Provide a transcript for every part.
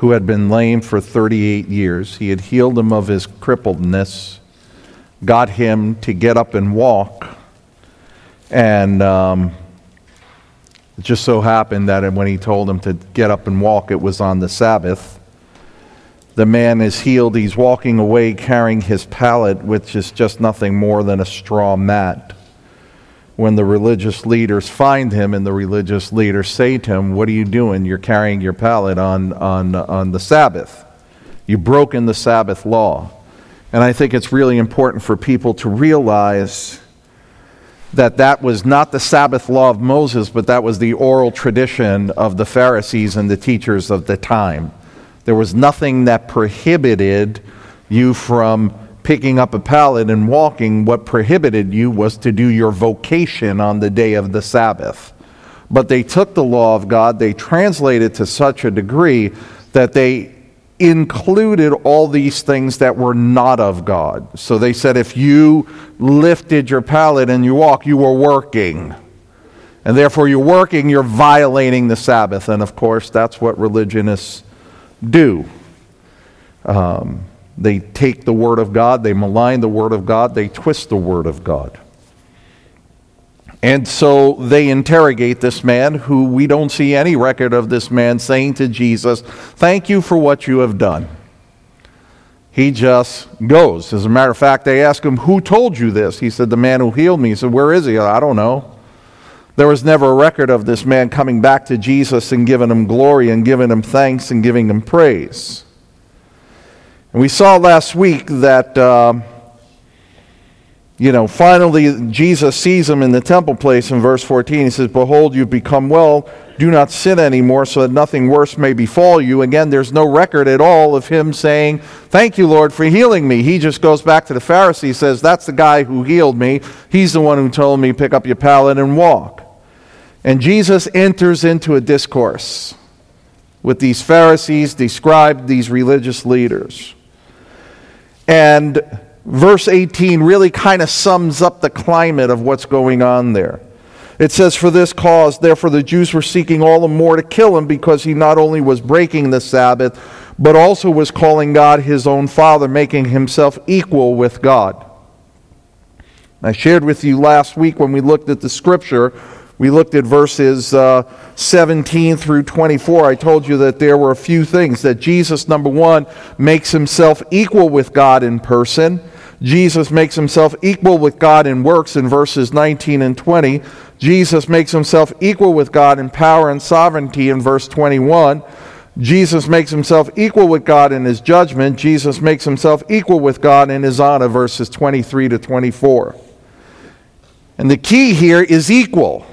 who had been lame for 38 years. He had healed him of his crippledness, got him to get up and walk. And it just so happened that when he told him to get up and walk, it was on the Sabbath. The man is healed. He's walking away carrying his pallet, which is just nothing more than a straw mat. When the religious leaders find him, and the religious leaders say to him, "What are you doing? You're carrying your pallet on the Sabbath. You've broken the Sabbath law." And I think it's really important for people to realize that that was not the Sabbath law of Moses, but that was the oral tradition of the Pharisees and the teachers of the time. There was nothing that prohibited you from picking up a pallet and walking. What prohibited you was to do your vocation on the day of the Sabbath. But they took the law of God, they translated to such a degree that they included all these things that were not of God. So they said if you lifted your pallet and you walk, you were working. And therefore you're working, you're violating the Sabbath. And of course, that's what religionists do. They take the Word of God, they malign the Word of God, they twist the Word of God. And so they interrogate this man, who we don't see any record of this man saying to Jesus, "Thank you for what you have done." He just goes. As a matter of fact, they ask him, "Who told you this?" He said, "The man who healed me." He said, "Where is he?" "I don't know." There was never a record of this man coming back to Jesus and giving him glory and giving him thanks and giving him praise. And we saw last week that, finally Jesus sees him in the temple place in verse 14. He says, "Behold, you've become well. Do not sin anymore so that nothing worse may befall you." Again, there's no record at all of him saying, "Thank you, Lord, for healing me." He just goes back to the Pharisee, says, "That's the guy who healed me. He's the one who told me, pick up your pallet and walk." And Jesus enters into a discourse with these Pharisees, these scribes, these religious leaders. And verse 18 really kind of sums up the climate of what's going on there. It says, "For this cause, therefore, the Jews were seeking all the more to kill him, because he not only was breaking the Sabbath, but also was calling God his own Father, making himself equal with God." I shared with you last week when we looked at the scripture, we looked at verses 17 through 24. I told you that there were a few things. That Jesus, number one, makes himself equal with God in person. Jesus makes himself equal with God in works in verses 19 and 20. Jesus makes himself equal with God in power and sovereignty in verse 21. Jesus makes himself equal with God in his judgment. Jesus makes himself equal with God in his honor, verses 23 to 24. And the key here is equal.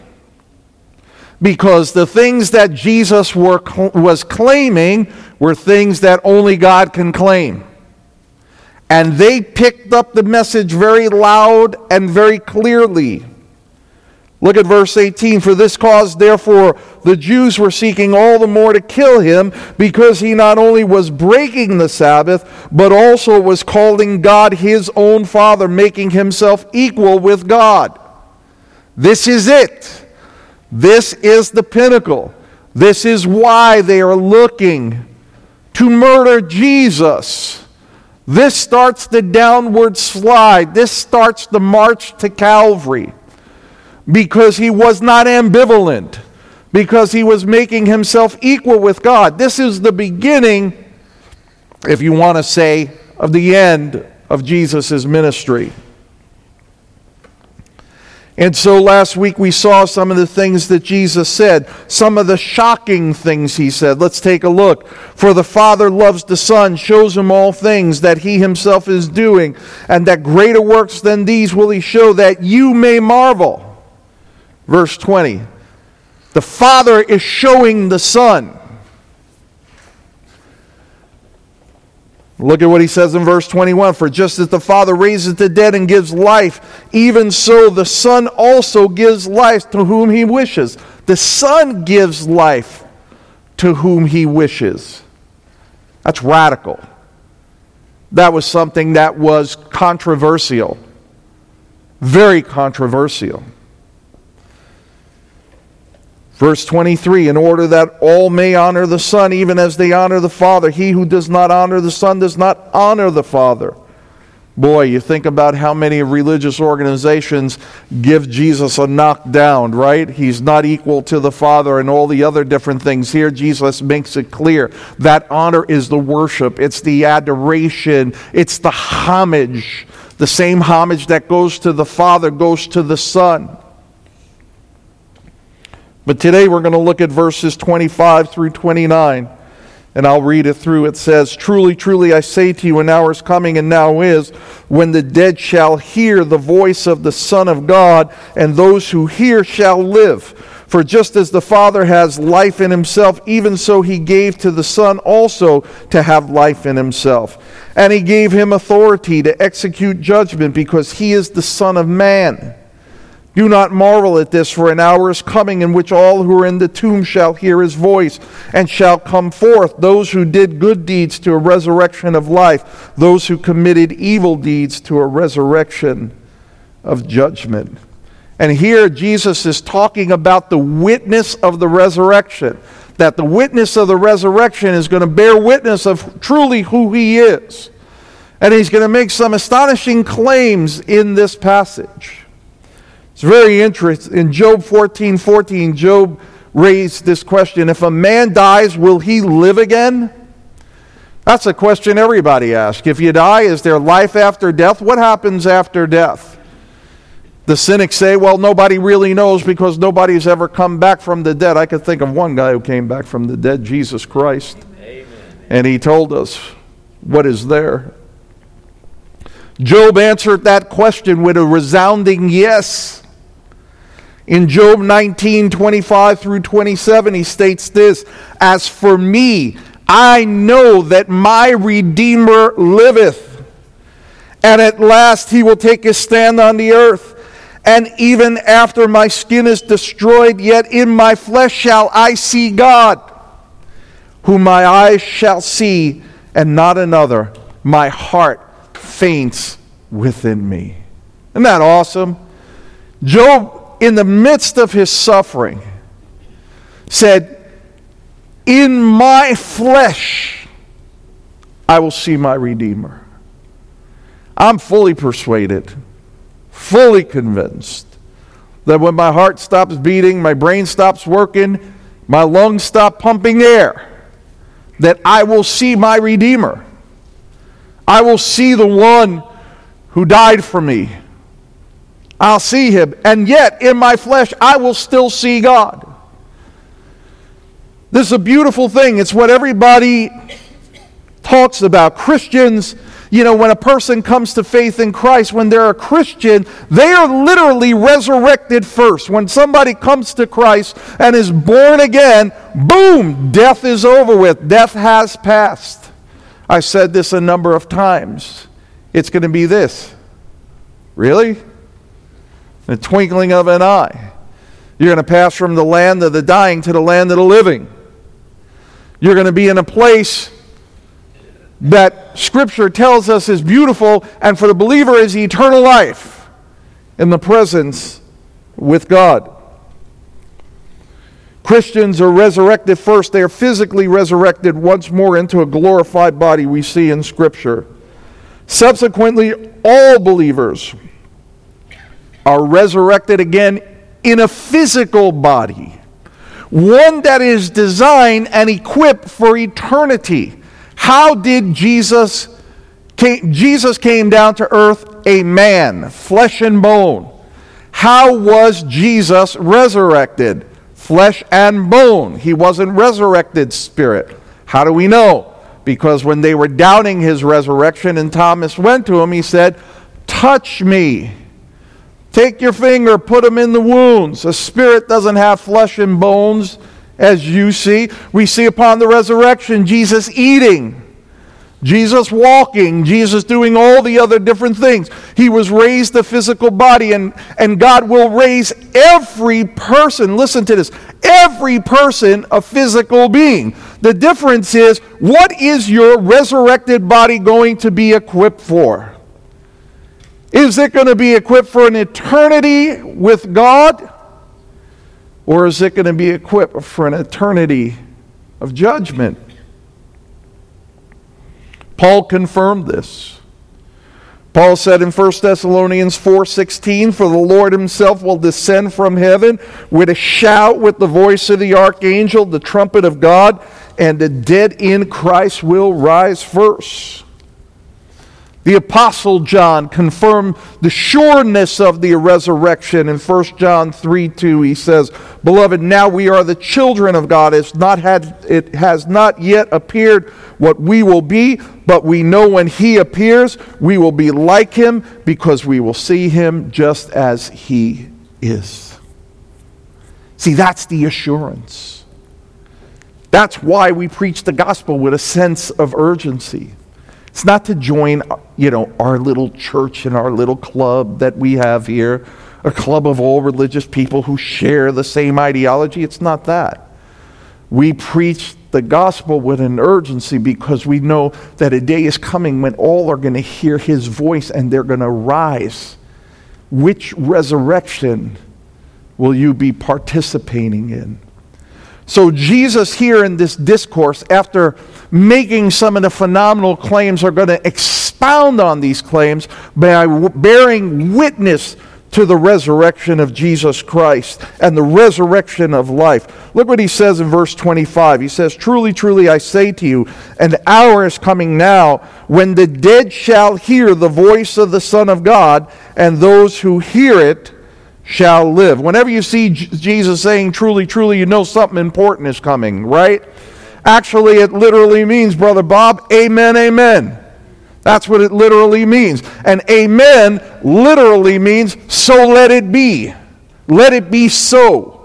Because the things that Jesus was claiming were things that only God can claim. And they picked up the message very loud and very clearly. Look at verse 18. "For this cause, therefore, the Jews were seeking all the more to kill him, because he not only was breaking the Sabbath, but also was calling God his own Father, making himself equal with God." This is it. This is the pinnacle. This is why they are looking to murder Jesus. This starts the downward slide. This starts the march to Calvary. Because he was not ambivalent. Because he was making himself equal with God. This is the beginning, if you want to say, of the end of Jesus' ministry. And so last week we saw some of the things that Jesus said, some of the shocking things he said. Let's take a look. "For the Father loves the Son, shows him all things that he himself is doing, and that greater works than these will he show, that you may marvel." Verse 20. The Father is showing the Son. Look at what he says in verse 21. "For just as the Father raises the dead and gives life, even so the Son also gives life to whom he wishes." The Son gives life to whom he wishes. That's radical. That was something that was controversial. Very controversial. Verse 23, in order that all may honor the Son, even as they honor the Father. He who does not honor the Son does not honor the Father. Boy, you think about how many religious organizations give Jesus a knockdown, right? He's not equal to the Father and all the other different things. Here, Jesus makes it clear that honor is the worship. It's the adoration. It's the homage. The same homage that goes to the Father goes to the Son. But today we're going to look at verses 25 through 29, and I'll read it through. It says, "Truly, truly, I say to you, an hour is coming, and now is, when the dead shall hear the voice of the Son of God, and those who hear shall live. For just as the Father has life in himself, even so he gave to the Son also to have life in himself. And he gave him authority to execute judgment, because he is the Son of Man. Do not marvel at this, for an hour is coming in which all who are in the tomb shall hear his voice, and shall come forth, those who did good deeds to a resurrection of life, those who committed evil deeds to a resurrection of judgment." And here Jesus is talking about the witness of the resurrection, that the witness of the resurrection is going to bear witness of truly who he is. And he's going to make some astonishing claims in this passage. It's very interesting. In Job 14:14, Job raised this question: if a man dies, will he live again? That's a question everybody asks. If you die, is there life after death? What happens after death? The cynics say, well, nobody really knows because nobody's ever come back from the dead. I could think of one guy who came back from the dead, Jesus Christ. Amen. And he told us what is there. Job answered that question with a resounding yes. In Job 19:25 through 27, he states this: "As for me, I know that my Redeemer liveth, and at last he will take his stand on the earth. And even after my skin is destroyed, yet in my flesh shall I see God, whom my eyes shall see, and not another. My heart faints within me." Isn't that awesome? Job, in the midst of his suffering, said, "In my flesh I will see my Redeemer." I'm fully persuaded, fully convinced, that when my heart stops beating, my brain stops working, my lungs stop pumping air, that I will see my Redeemer. I will see the one who died for me. I'll see him, and yet in my flesh I will still see God. This is a beautiful thing. It's what everybody talks about. Christians, when a person comes to faith in Christ, when they're a Christian, they are literally resurrected first. When somebody comes to Christ and is born again, boom, death is over with. Death has passed. I said this a number of times. It's going to be this. Really? In the twinkling of an eye. You're going to pass from the land of the dying to the land of the living. You're going to be in a place that Scripture tells us is beautiful, and for the believer is eternal life in the presence with God. Christians are resurrected first. They are physically resurrected once more into a glorified body, we see in Scripture. Subsequently, all believers are resurrected again in a physical body, one that is designed and equipped for eternity. How did Jesus came down to earth a man, flesh and bone. How was Jesus resurrected? Flesh and bone. He wasn't resurrected spirit. How do we know? Because when they were doubting his resurrection and Thomas went to him, he said, "Touch me. Take your finger, put them in the wounds." A spirit doesn't have flesh and bones, as you see. We see upon the resurrection Jesus eating, Jesus walking, Jesus doing all the other different things. He was raised a physical body, and God will raise every person, listen to this, every person a physical being. The difference is, what is your resurrected body going to be equipped for? Is it going to be equipped for an eternity with God? Or is it going to be equipped for an eternity of judgment? Paul confirmed this. Paul said in 1 Thessalonians 4:16, "For the Lord himself will descend from heaven with a shout, with the voice of the archangel, the trumpet of God, and the dead in Christ will rise first." The Apostle John confirmed the sureness of the resurrection in 1 John 3:2. He says, "Beloved, now we are the children of God. It has not yet appeared what we will be, but we know when he appears, we will be like him, because we will see him just as he is." See, that's the assurance. That's why we preach the gospel with a sense of urgency. It's not to join, our little church and our little club that we have here, a club of all religious people who share the same ideology. It's not that. We preach the gospel with an urgency because we know that a day is coming when all are going to hear his voice and they're going to rise. Which resurrection will you be participating in? So Jesus here in this discourse, after making some of the phenomenal claims, are going to expound on these claims by bearing witness to the resurrection of Jesus Christ and the resurrection of life. Look what he says in verse 25. He says, "Truly, truly, I say to you, an hour is coming now when the dead shall hear the voice of the Son of God, and those who hear it shall live." Whenever you see Jesus saying truly, truly, you know something important is coming, right? Actually, it literally means, Brother Bob, amen, amen. That's what it literally means. And amen literally means, so let it be. Let it be so.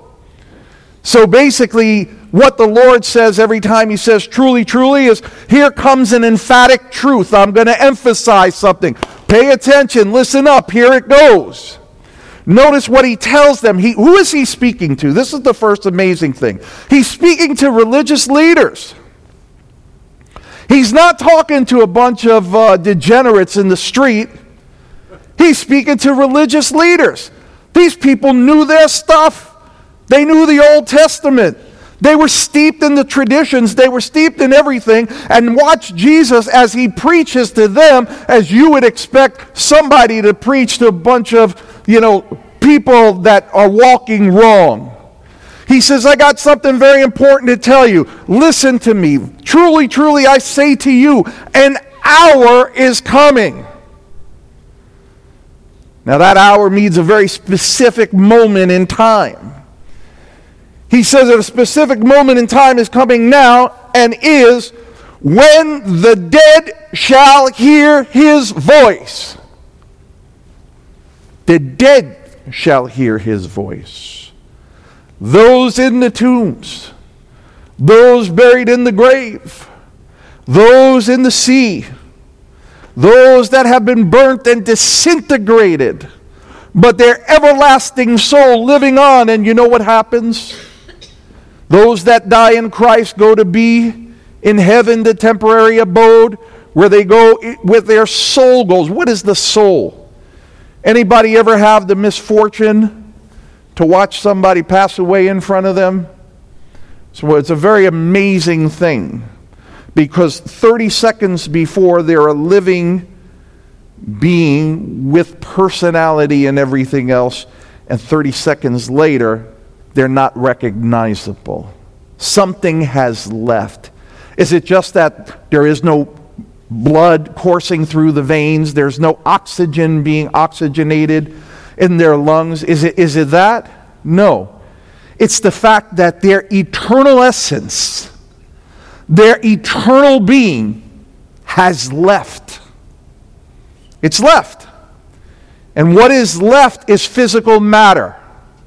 So basically, what the Lord says every time he says truly, truly is, here comes an emphatic truth. I'm going to emphasize something. Pay attention, listen up, here it goes. Notice what he tells them. Who is he speaking to? This is the first amazing thing. He's speaking to religious leaders. He's not talking to a bunch of degenerates in the street. He's speaking to religious leaders. These people knew their stuff. They knew the Old Testament. They were steeped in the traditions. They were steeped in everything. And watch Jesus as he preaches to them as you would expect somebody to preach to a bunch of, people that are walking wrong. He says, I got something very important to tell you. Listen to me. Truly, truly, I say to you, an hour is coming. Now that hour means a very specific moment in time. He says that a specific moment in time is coming now and is when the dead shall hear his voice. The dead shall hear his voice. Those in the tombs, those buried in the grave, those in the sea, those that have been burnt and disintegrated, but their everlasting soul living on. And you know what happens? Those that die in Christ go to be in heaven, the temporary abode, where they go with their soul goes. What is the soul? Anybody ever have the misfortune to watch somebody pass away in front of them? So it's a very amazing thing, because 30 seconds before they're a living being with personality and everything else, and 30 seconds later they're not recognizable. Something has left. Is it just that there is no blood coursing through the veins? There's no oxygen being oxygenated in their lungs? Is it that? No. It's the fact that their eternal essence, their eternal being has left. It's left. And what is left is physical matter.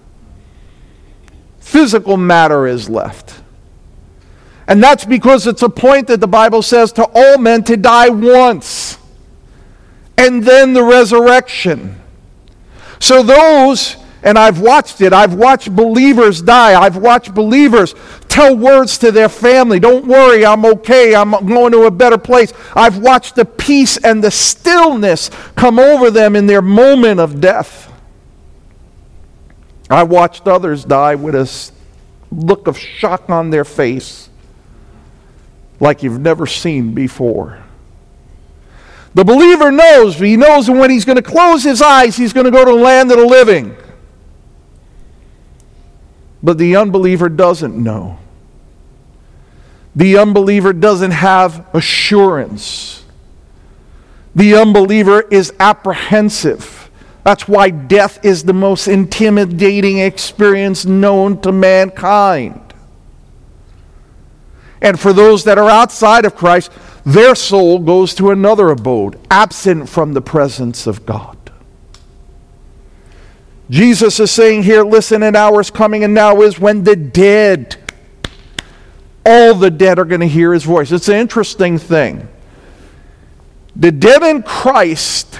Physical matter is left. And that's because it's appointed, the Bible says, to all men to die once. And then the resurrection. So those, and I've watched it, I've watched believers die. I've watched believers tell words to their family. Don't worry, I'm okay, I'm going to a better place. I've watched the peace and the stillness come over them in their moment of death. I watched others die with a look of shock on their face like you've never seen before. The believer knows, he knows when he's going to close his eyes, he's going to go to the land of the living. But the unbeliever doesn't know. The unbeliever doesn't have assurance. The unbeliever is apprehensive. That's why death is the most intimidating experience known to mankind. And for those that are outside of Christ, their soul goes to another abode, absent from the presence of God. Jesus is saying here, listen, an hour is coming and now is when the dead, all the dead are going to hear his voice. It's an interesting thing. The dead in Christ,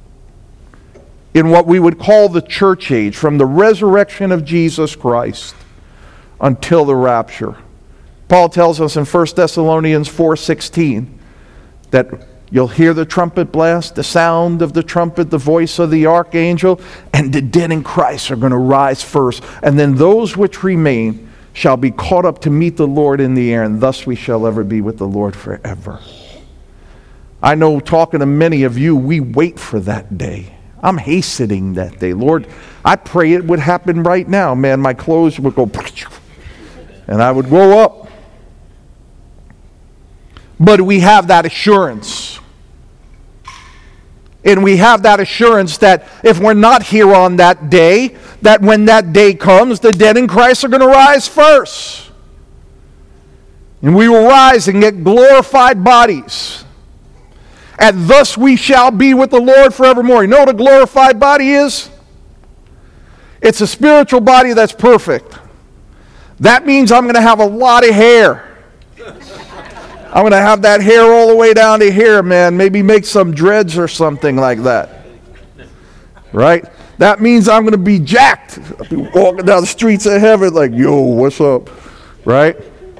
in what we would call the church age, from the resurrection of Jesus Christ until the rapture. Paul tells us in 1 Thessalonians 4:16 that you'll hear the trumpet blast, the sound of the trumpet, the voice of the archangel, and the dead in Christ are going to rise first. And then those which remain shall be caught up to meet the Lord in the air, and thus we shall ever be with the Lord forever. I know, talking to many of you, we wait for that day. I'm hastening that day. Lord, I pray it would happen right now. Man, my clothes would go, and I would go up. But we have that assurance. And we have that assurance that if we're not here on that day, that when that day comes, the dead in Christ are going to rise first. And we will rise and get glorified bodies. And thus we shall be with the Lord forevermore. You know what a glorified body is? It's a spiritual body that's perfect. That means I'm going to have a lot of hair. I'm going to have that hair all the way down to here, man. Maybe make some dreads or something like that. Right? That means I'm going to be jacked. I'll be walking down the streets of heaven like, yo, what's up? Right?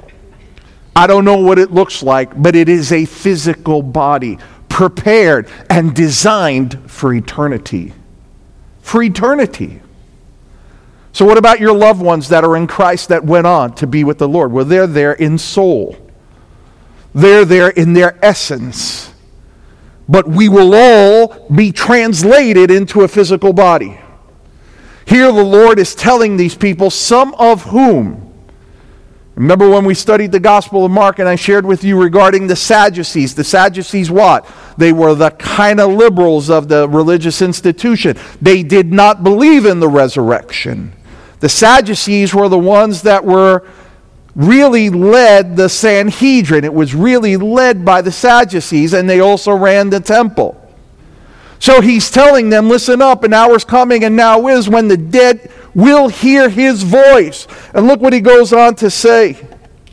I don't know what it looks like, but it is a physical body prepared and designed for eternity. For eternity. So what about your loved ones that are in Christ that went on to be with the Lord? Well, they're there in soul. They're there in their essence. But we will all be translated into a physical body. Here the Lord is telling these people, some of whom, remember when we studied the Gospel of Mark and I shared with you regarding the Sadducees. The Sadducees what? They were the kind of liberals of the religious institution. They did not believe in the resurrection. The Sadducees were the ones that were really led the Sanhedrin. It was really led by the Sadducees, and they also ran the temple. So he's telling them, listen up, an hour's coming and now is when the dead will hear his voice. And look what he goes on to say.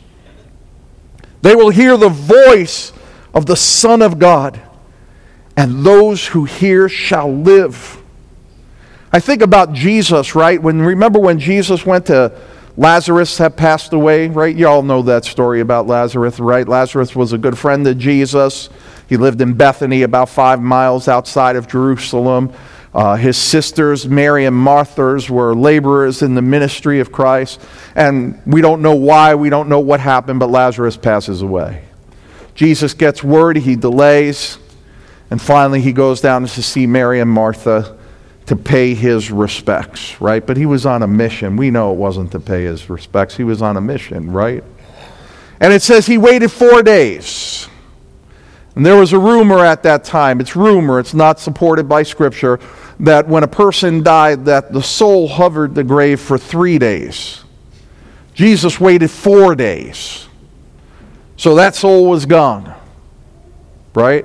They will hear the voice of the Son of God, and those who hear shall live. I think about Jesus, right? Remember when Jesus went to Lazarus had passed away, right? You all know that story about Lazarus, right? Lazarus was a good friend of Jesus. He lived in Bethany, about 5 miles outside of Jerusalem. His sisters, Mary and Martha, were laborers in the ministry of Christ. And we don't know why, we don't know what happened, but Lazarus passes away. Jesus gets word, he delays, and finally he goes down to see Mary and Martha to pay his respects, right? But he was on a mission. We know it wasn't to pay his respects. He was on a mission, right? And it says he waited 4 days. And there was a rumor at that time, it's rumor, it's not supported by Scripture, that when a person died, that the soul hovered the grave for 3 days. Jesus waited 4 days. So that soul was gone, right?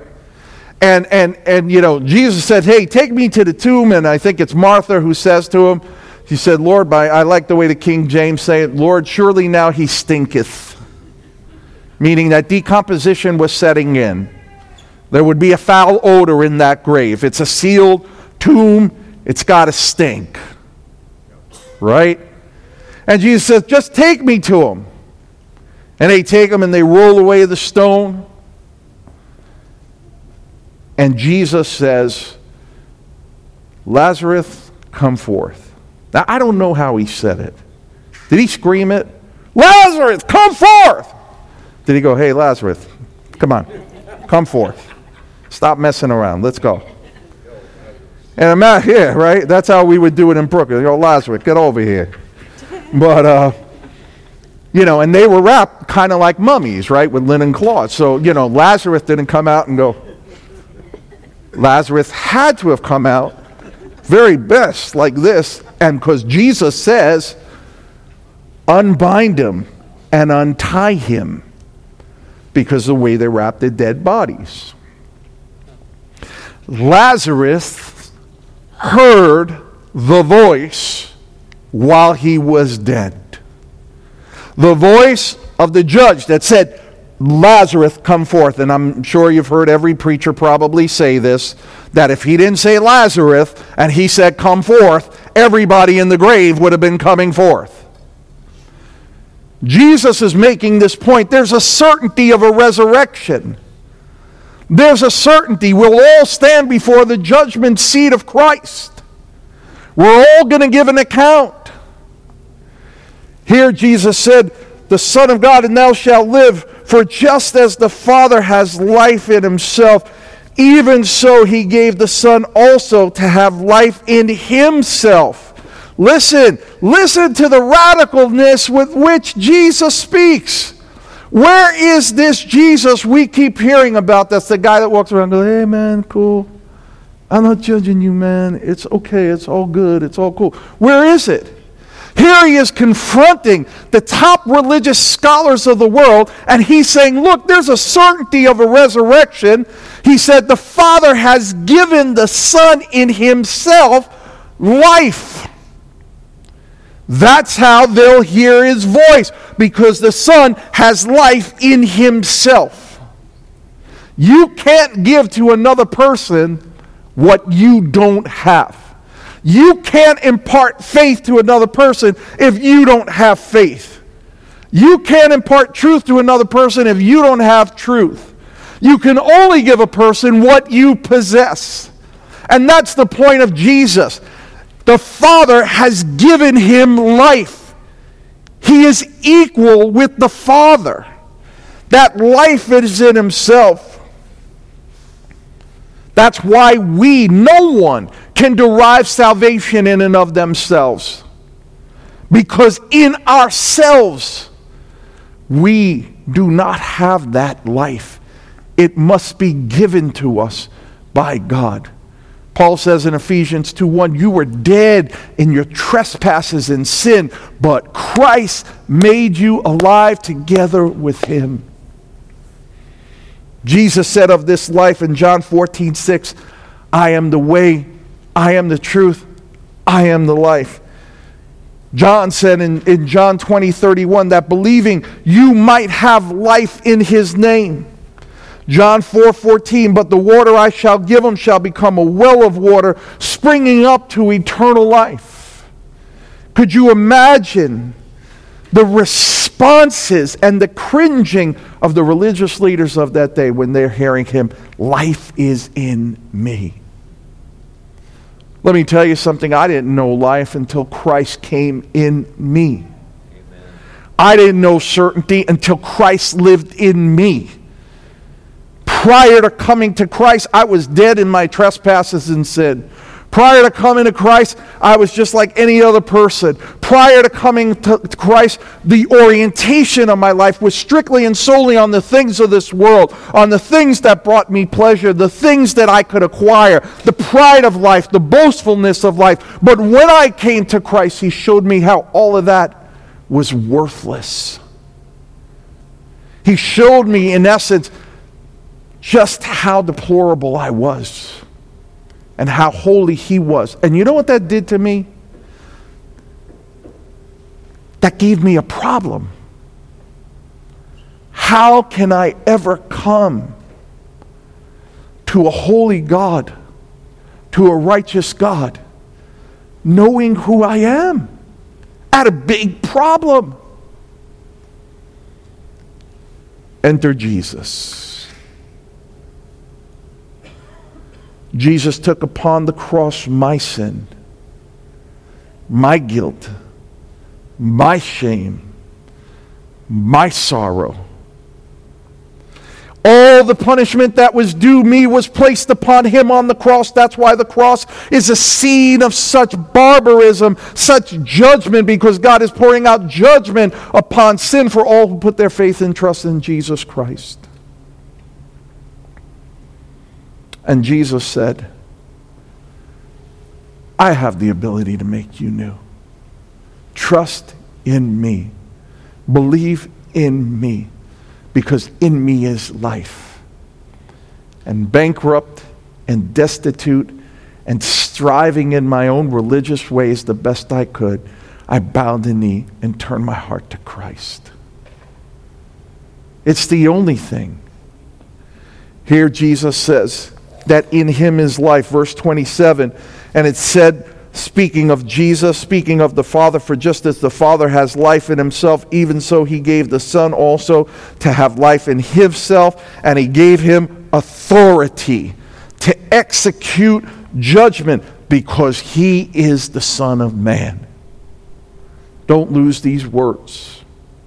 And you know, Jesus said, hey, take me to the tomb. And I think it's Martha who says to him, she said, Lord, I like the way the King James say it, Lord, surely now he stinketh. Meaning that decomposition was setting in. There would be a foul odor in that grave. It's a sealed tomb. It's got to stink. Right? And Jesus says, just take me to him. And they take him and they roll away the stone. And Jesus says, Lazarus, come forth. Now, I don't know how he said it. Did he scream it? Lazarus, come forth! Did he go, hey, Lazarus, come on, come forth. Stop messing around. Let's go. And I'm out here, right? That's how we would do it in Brooklyn. You know, Lazarus, get over here. But, and they were wrapped kind of like mummies, right, with linen cloths. So, Lazarus didn't come out and go. Lazarus had to have come out very best like this. And because Jesus says, unbind him and untie him, because of the way they wrapped their dead bodies. Lazarus heard the voice while he was dead. The voice of the judge that said, Lazarus, come forth. And I'm sure you've heard every preacher probably say this, that if he didn't say Lazarus and he said, come forth, everybody in the grave would have been coming forth. Jesus is making this point. There's a certainty of a resurrection. There's a certainty. We'll all stand before the judgment seat of Christ. We're all going to give an account. Here Jesus said, the Son of God, and thou shalt live, for just as the Father has life in himself, even so he gave the Son also to have life in himself. Listen to the radicalness with which Jesus speaks. Where is this Jesus we keep hearing about? That's the guy that walks around and goes, hey man, cool. I'm not judging you, man. It's okay. It's all good. It's all cool. Where is it? Here he is confronting the top religious scholars of the world, and he's saying, look, there's a certainty of a resurrection. He said the Father has given the Son in himself life. That's how they'll hear his voice, because the Son has life in himself. You can't give to another person what you don't have. You can't impart faith to another person if you don't have faith. You can't impart truth to another person if you don't have truth. You can only give a person what you possess. And that's the point of Jesus. The Father has given him life. He is equal with the Father. That life is in himself. That's why no one can derive salvation in and of themselves. Because in ourselves, we do not have that life. It must be given to us by God. Paul says in Ephesians 2:1, you were dead in your trespasses and sin, but Christ made you alive together with him. Jesus said of this life in John 14:6, I am the way, I am the truth, I am the life. John said in John 20:31 that believing you might have life in his name. John 4:14, but the water I shall give them shall become a well of water springing up to eternal life. Could you imagine the responses and the cringing of the religious leaders of that day when they're hearing him, life is in me? Let me tell you something, I didn't know life until Christ came in me. Amen. I didn't know certainty until Christ lived in me. Prior to coming to Christ, I was dead in my trespasses and sin. Prior to coming to Christ, I was just like any other person. Prior to coming to Christ, the orientation of my life was strictly and solely on the things of this world, on the things that brought me pleasure, the things that I could acquire, the pride of life, the boastfulness of life. But when I came to Christ, he showed me how all of that was worthless. He showed me, in essence, just how deplorable I was and how holy he was. And you know what that did to me? That gave me a problem. How can I ever come to a holy God, to a righteous God, knowing who I am? I had a big problem. Enter Jesus. Jesus took upon the cross my sin. my guilt, my shame, my sorrow. All the punishment that was due me was placed upon him on the cross. That's why the cross is a scene of such barbarism, such judgment, because God is pouring out judgment upon sin for all who put their faith and trust in Jesus Christ. And Jesus said, I have the ability to make you new. Trust in me. Believe in me. Because in me is life. And bankrupt and destitute and striving in my own religious ways the best I could, I bowed the knee and turned my heart to Christ. It's the only thing. Here Jesus says that in him is life. Verse 27, and it said, speaking of Jesus, speaking of the Father, for just as the Father has life in himself, even so he gave the Son also to have life in himself, and he gave him authority to execute judgment because he is the Son of Man. Don't lose these words.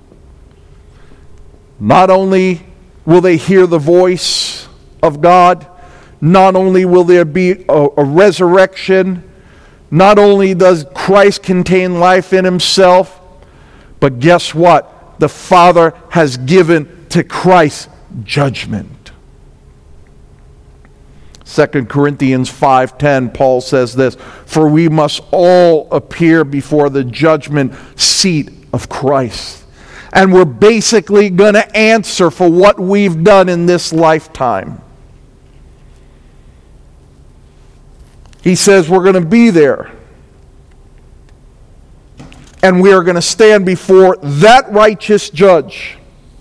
Not only will they hear the voice of God, not only will there be a resurrection, not only does Christ contain life in himself, but guess what? The Father has given to Christ judgment. 2 Corinthians 5:10, Paul says this, for we must all appear before the judgment seat of Christ. And we're basically going to answer for what we've done in this lifetime. He says we're going to be there. And we are going to stand before that righteous judge.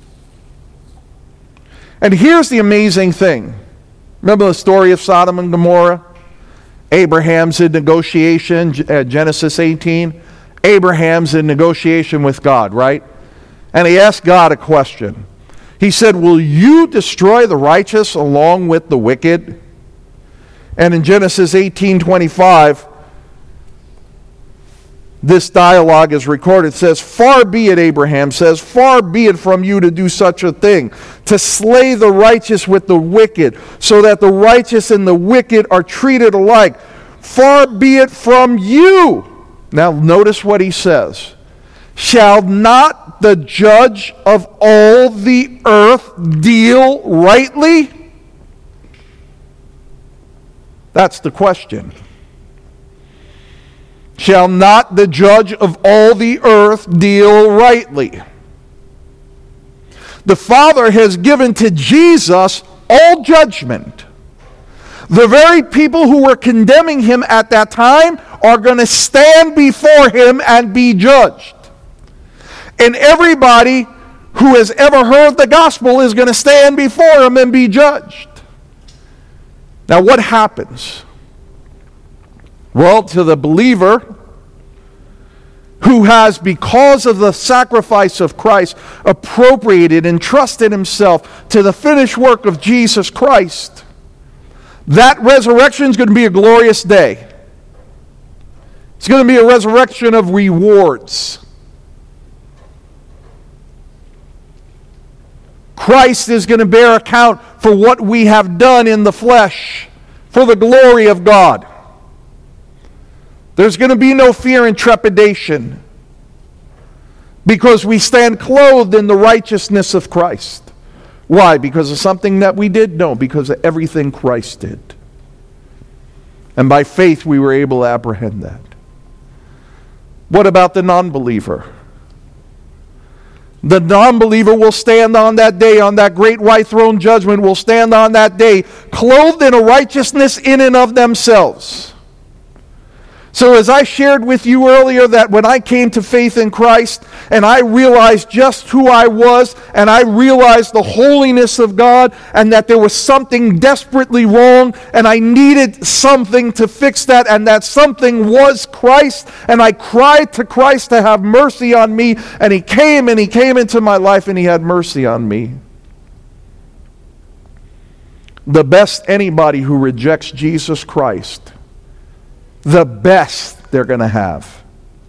And here's the amazing thing. Remember the story of Sodom and Gomorrah? Abraham's in negotiation, Genesis 18. Abraham's in negotiation with God, right? And he asked God a question. He said, will you destroy the righteous along with the wicked? And in Genesis 18:25, this dialogue is recorded. It says, far be it, Abraham says, far be it from you to do such a thing, to slay the righteous with the wicked, so that the righteous and the wicked are treated alike. Far be it from you. Now notice what he says. Shall not the judge of all the earth deal rightly? That's the question. Shall not the judge of all the earth deal rightly? The Father has given to Jesus all judgment. The very people who were condemning him at that time are going to stand before him and be judged. And everybody who has ever heard the gospel is going to stand before him and be judged. Now what happens? Well, to the believer who has, because of the sacrifice of Christ, appropriated and trusted himself to the finished work of Jesus Christ, that resurrection is going to be a glorious day. It's going to be a resurrection of rewards. Christ is going to bear account for what we have done in the flesh for the glory of God. There's going to be no fear and trepidation because we stand clothed in the righteousness of Christ. Why? Because of something that we did? No, because of everything Christ did. And by faith we were able to apprehend that. What about the non-believer? The non-believer will stand on that day, on that great white throne judgment, will stand on that day clothed in a righteousness in and of themselves. So as I shared with you earlier that when I came to faith in Christ and I realized just who I was and I realized the holiness of God and that there was something desperately wrong and I needed something to fix that, and that something was Christ, and I cried to Christ to have mercy on me, and He came into my life and He had mercy on me. The best anybody who rejects Jesus Christ, the best they're going to have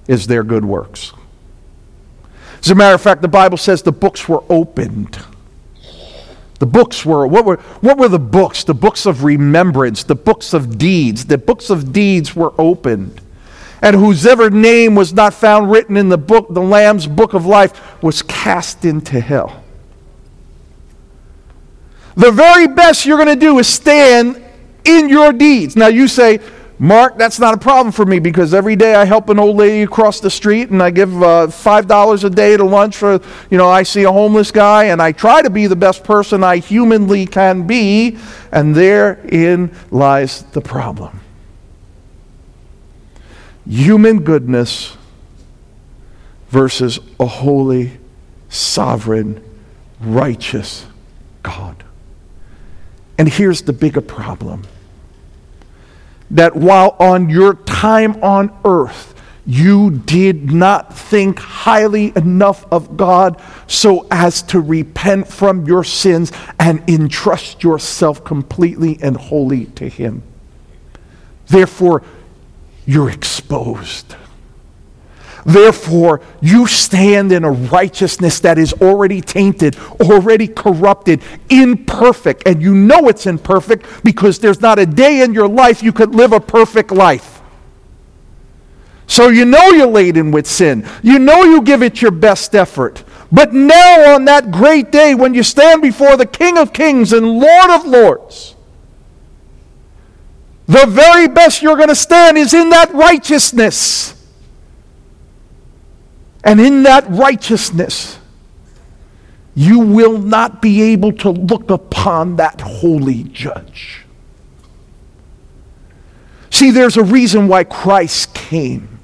is their good works. As a matter of fact, the Bible says the books were opened. The books were, what were the books? The books of remembrance, the books of deeds. The books of deeds were opened. And whosever name was not found written in the book, the Lamb's book of life, was cast into hell. The very best you're going to do is stand in your deeds. Now you say, Mark, that's not a problem for me because every day I help an old lady across the street and I give $5 a day to lunch for, I see a homeless guy and I try to be the best person I humanly can be, and therein lies the problem. Human goodness versus a holy, sovereign, righteous God. And here's the bigger problem. That while on your time on earth, you did not think highly enough of God so as to repent from your sins and entrust yourself completely and wholly to Him. Therefore, you're exposed. Therefore, you stand in a righteousness that is already tainted, already corrupted, imperfect. And you know it's imperfect because there's not a day in your life you could live a perfect life. So you know you're laden with sin. You know you give it your best effort. But now on that great day when you stand before the King of Kings and Lord of Lords, the very best you're going to stand is in that righteousness. And in that righteousness, you will not be able to look upon that holy judge. See, there's a reason why Christ came.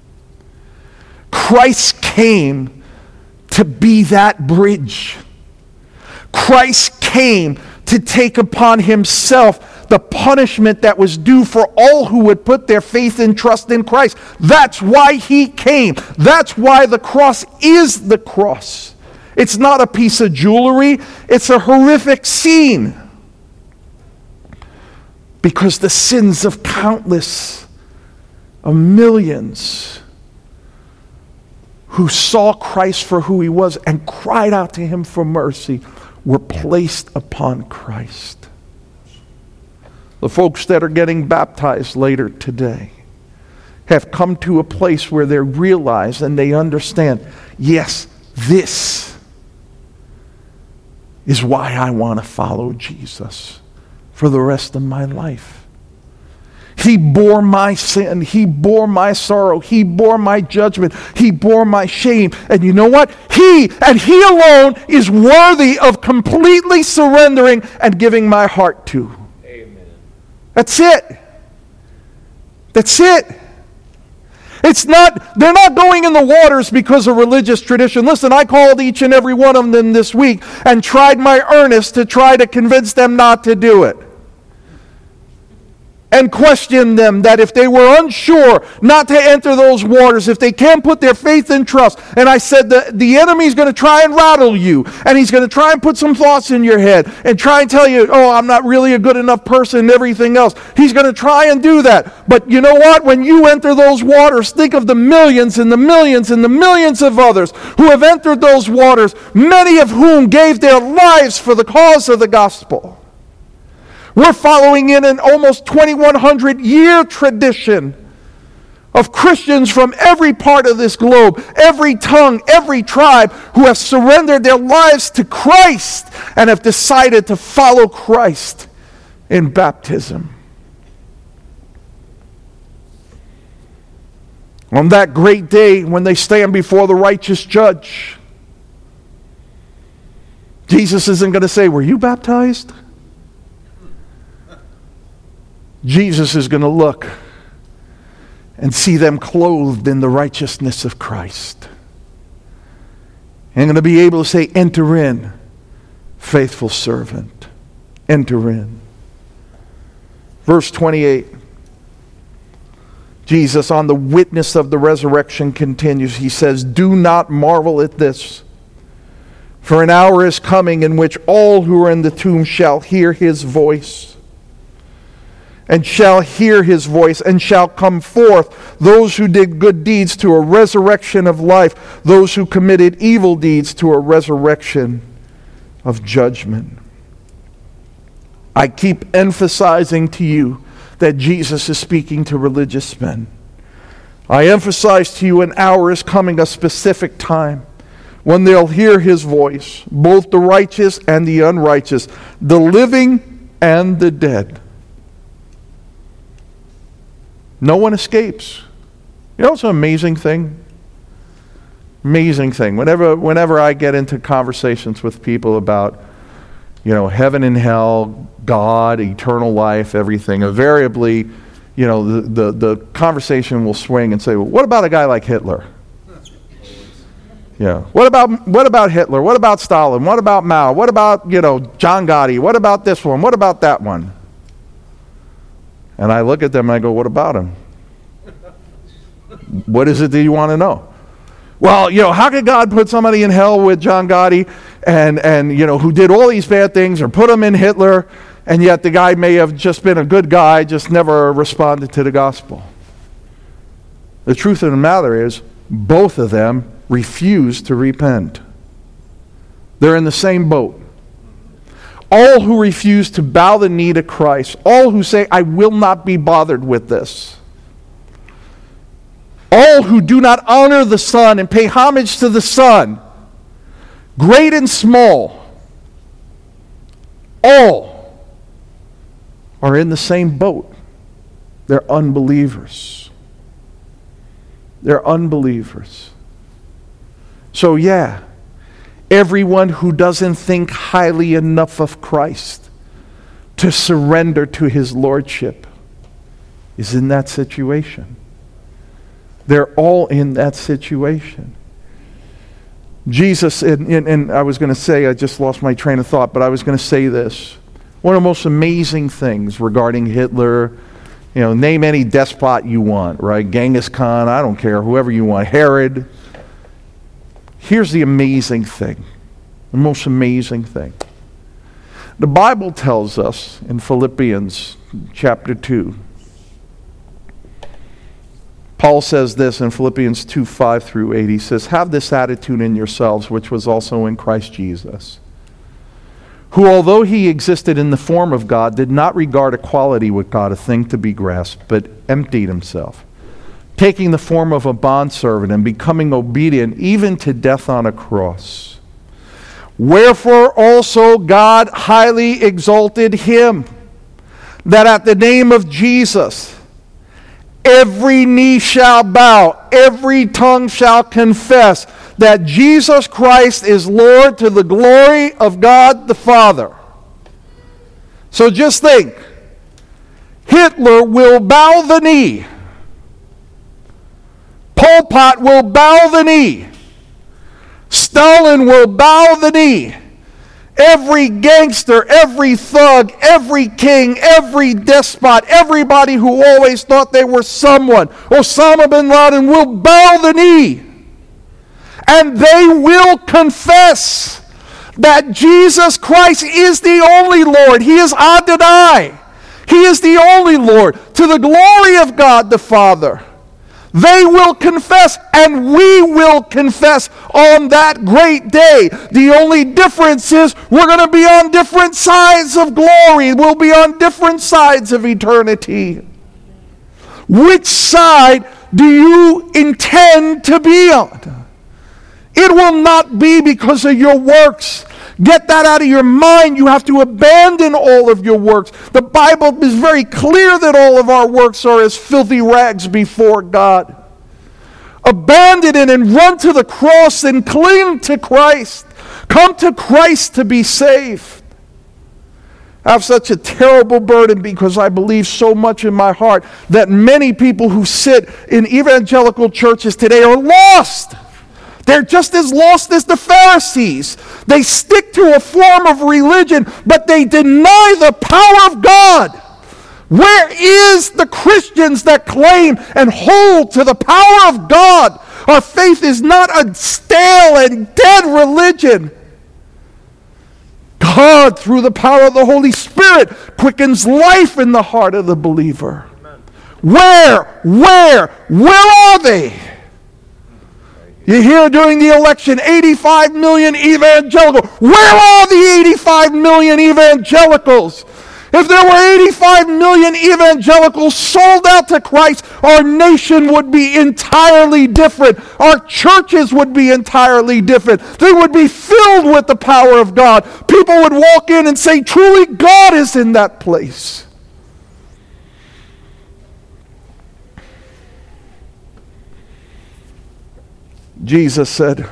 Christ came to be that bridge. Christ came to take upon Himself the punishment that was due for all who would put their faith and trust in Christ. That's why He came. That's why the cross is the cross. It's not a piece of jewelry. It's a horrific scene. Because the sins of countless, of millions, who saw Christ for who He was and cried out to Him for mercy, were placed upon Christ. The folks that are getting baptized later today have come to a place where they realize and they understand, yes, this is why I want to follow Jesus for the rest of my life. He bore my sin. He bore my sorrow. He bore my judgment. He bore my shame. And you know what? He and He alone is worthy of completely surrendering and giving my heart to. Amen. That's it. That's it. They're not going in the waters because of religious tradition. Listen, I called each and every one of them this week and tried my earnest to try to convince them not to do it. And questioned them that if they were unsure not to enter those waters, if they can't put their faith and trust. And I said the enemy's going to try and rattle you. And he's going to try and put some thoughts in your head. And try and tell you, oh, I'm not really a good enough person and everything else. He's going to try and do that. But you know what? When you enter those waters, think of the millions and the millions and the millions of others who have entered those waters, many of whom gave their lives for the cause of the gospel. We're following in an almost 2,100-year tradition of Christians from every part of this globe, every tongue, every tribe, who have surrendered their lives to Christ and have decided to follow Christ in baptism. On that great day when they stand before the righteous judge, Jesus isn't going to say, "Were you baptized?" Jesus is going to look and see them clothed in the righteousness of Christ. And going to be able to say, "Enter in, faithful servant. Enter in." Verse 28. Jesus, on the witness of the resurrection, continues. He says, "Do not marvel at this, for an hour is coming in which all who are in the tomb shall hear His voice. and shall hear his voice, and shall come forth those who did good deeds to a resurrection of life, those who committed evil deeds to a resurrection of judgment. I keep emphasizing to you that Jesus is speaking to religious men. I emphasize to you an hour is coming, a specific time, when they'll hear his voice, both the righteous and the unrighteous, the living and the dead. No one escapes. You know, it's an amazing thing. Amazing thing. Whenever I get into conversations with people about, heaven and hell, God, eternal life, everything, invariably, the conversation will swing and say, well, what about a guy like Hitler? Yeah. What about Hitler? What about Stalin? What about Mao? What about, John Gotti? What about this one? What about that one? And I look at them and I go, what about him? What is it that you want to know? Well, how could God put somebody in hell with John Gotti and who did all these bad things, or put him in Hitler, and yet the guy may have just been a good guy, just never responded to the gospel? The truth of the matter is, both of them refuse to repent. They're in the same boat. All who refuse to bow the knee to Christ, all who say, I will not be bothered with this, all who do not honor the Son and pay homage to the Son, great and small, all are in the same boat. They're unbelievers. They're unbelievers. So yeah, everyone who doesn't think highly enough of Christ to surrender to his lordship is in that situation. They're all in that situation. Jesus, and I was going to say, I just lost my train of thought, but I was going to say this. One of the most amazing things regarding Hitler, name any despot you want, right? Genghis Khan, I don't care, whoever you want, Herod. Here's the amazing thing, the most amazing thing. The Bible tells us in Philippians chapter 2, Paul says this in Philippians 2, 5 through 8. He says, have this attitude in yourselves, which was also in Christ Jesus, who, although he existed in the form of God, did not regard equality with God a thing to be grasped, but emptied himself, taking the form of a bondservant and becoming obedient even to death on a cross. Wherefore also God highly exalted him, that at the name of Jesus every knee shall bow, every tongue shall confess that Jesus Christ is Lord, to the glory of God the Father. So just think, Hitler will bow the knee. Pol Pot will bow the knee. Stalin will bow the knee. Every gangster, every thug, every king, every despot, everybody who always thought they were someone, Osama bin Laden, will bow the knee. And they will confess that Jesus Christ is the only Lord. He is Adonai. He is the only Lord, to the glory of God the Father. They will confess, and we will confess on that great day. The only difference is we're going to be on different sides of glory. We'll be on different sides of eternity. Which side do you intend to be on? It will not be because of your works. Get that out of your mind. You have to abandon all of your works. The Bible is very clear that all of our works are as filthy rags before God. Abandon it and run to the cross and cling to Christ. Come to Christ to be saved. I have such a terrible burden because I believe so much in my heart that many people who sit in evangelical churches today are lost. They're just as lost as the Pharisees. They stick to a form of religion, but they deny the power of God. Where is the Christians that claim and hold to the power of God? Our faith is not a stale and dead religion. God, through the power of the Holy Spirit, quickens life in the heart of the believer. Amen. Where are they? You hear during the election, 85 million evangelicals. Where are the 85 million evangelicals? If there were 85 million evangelicals sold out to Christ, our nation would be entirely different. Our churches would be entirely different. They would be filled with the power of God. People would walk in and say, truly, God is in that place. Jesus said,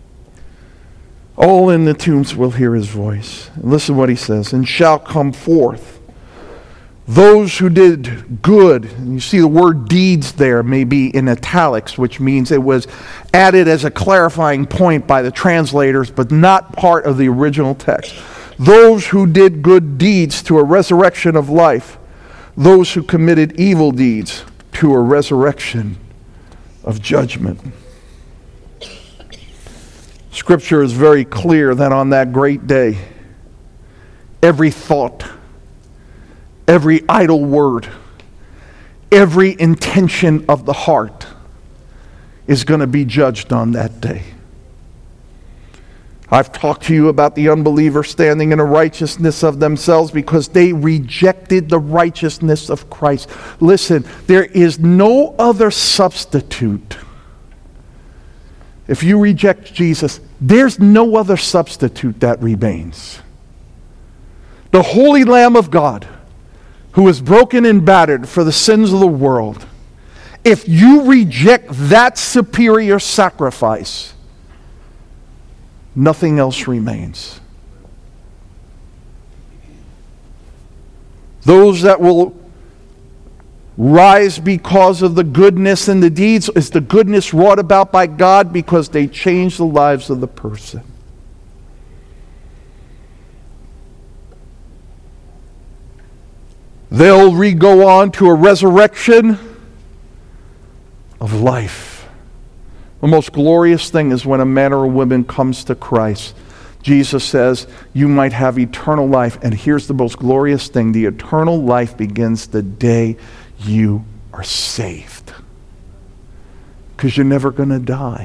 all in the tombs will hear his voice. And listen what he says. And shall come forth those who did good. And you see the word deeds there may be in italics, which means it was added as a clarifying point by the translators, but not part of the original text. Those who did good deeds to a resurrection of life. Those who committed evil deeds to a resurrection of judgment. Scripture is very clear that on that great day, every thought, every idle word, every intention of the heart is going to be judged on that day. I've talked to you about the unbeliever standing in a righteousness of themselves because they rejected the righteousness of Christ. Listen, there is no other substitute. If you reject Jesus, there's no other substitute that remains. The Holy Lamb of God, who is broken and battered for the sins of the world, if you reject that superior sacrifice, nothing else remains. Those that will rise because of the goodness and the deeds is the goodness wrought about by God because they change the lives of the person. They'll go on to a resurrection of life. The most glorious thing is when a man or a woman comes to Christ. Jesus says, you might have eternal life. And here's the most glorious thing. The eternal life begins the day you are saved. Because you're never going to die.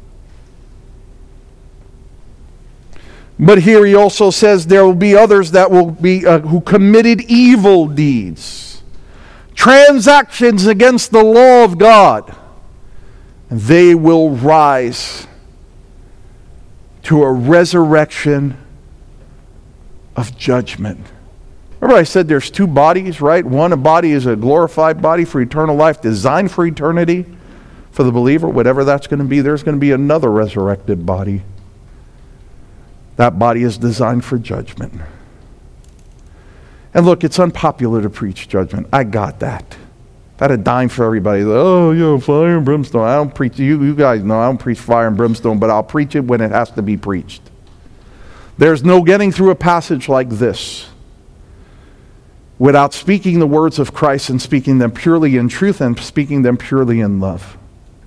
But here he also says there will be others that will be who committed evil deeds. Transactions against the law of God. And they will rise to a resurrection of judgment. Remember I said there's two bodies, right? One, a body is a glorified body for eternal life, designed for eternity for the believer, whatever that's going to be. There's going to be another resurrected body. That body is designed for judgment. And look, it's unpopular to preach judgment. I got that. If I had a dime for everybody, fire and brimstone. I don't preach, you guys know, I don't preach fire and brimstone, but I'll preach it when it has to be preached. There's no getting through a passage like this without speaking the words of Christ and speaking them purely in truth and speaking them purely in love.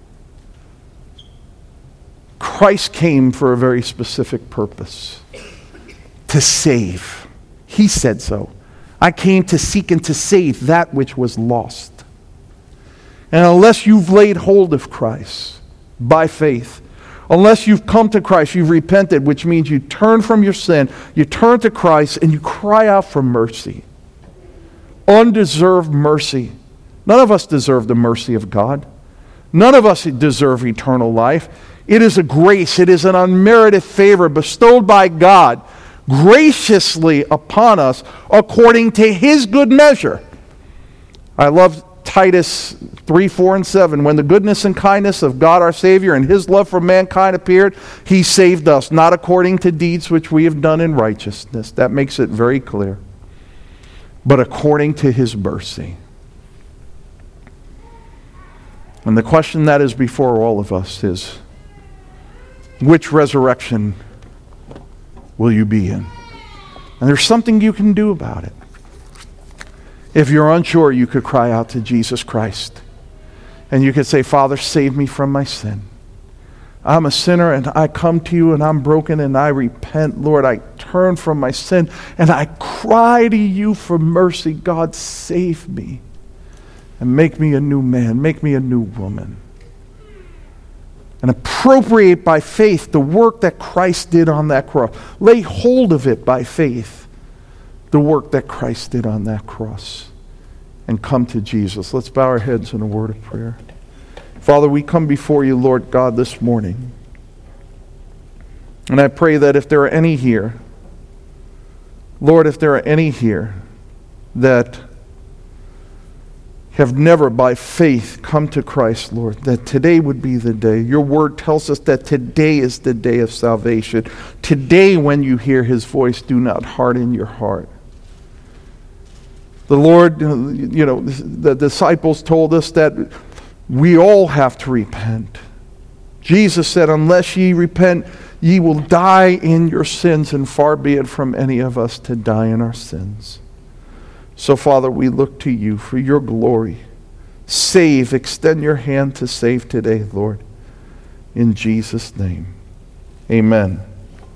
Christ came for a very specific purpose. To save. He said so. I came to seek and to save that which was lost. And unless you've laid hold of Christ by faith, unless you've come to Christ, you've repented, which means you turn from your sin, you turn to Christ, and you cry out for mercy. Undeserved mercy. None of us deserve the mercy of God. None of us deserve eternal life. It is a grace. It is an unmerited favor bestowed by God graciously upon us according to His good measure. I love Titus 3, 4, and 7. When the goodness and kindness of God our Savior and His love for mankind appeared, He saved us, not according to deeds which we have done in righteousness. That makes it very clear. But according to His mercy. And the question that is before all of us is, which resurrection will you be in? And there's something you can do about it. If you're unsure, you could cry out to Jesus Christ. And you could say, Father, save me from my sin. I'm a sinner and I come to you and I'm broken and I repent. Lord, I turn from my sin and I cry to you for mercy. God, save me and make me a new man, make me a new woman. And appropriate by faith the work that Christ did on that cross. Lay hold of it by faith, the work that Christ did on that cross. And come to Jesus. Let's bow our heads in a word of prayer. Father, we come before you, Lord God, this morning. And I pray that if there are any here, Lord, if there are any here that have never by faith come to Christ, Lord, that today would be the day. Your word tells us that today is the day of salvation. Today, when you hear his voice, do not harden your heart. The Lord, the disciples told us that we all have to repent. Jesus said, unless ye repent, ye will die in your sins, and far be it from any of us to die in our sins. So, Father, we look to you for your glory. Save, extend your hand to save today, Lord. In Jesus' name, amen.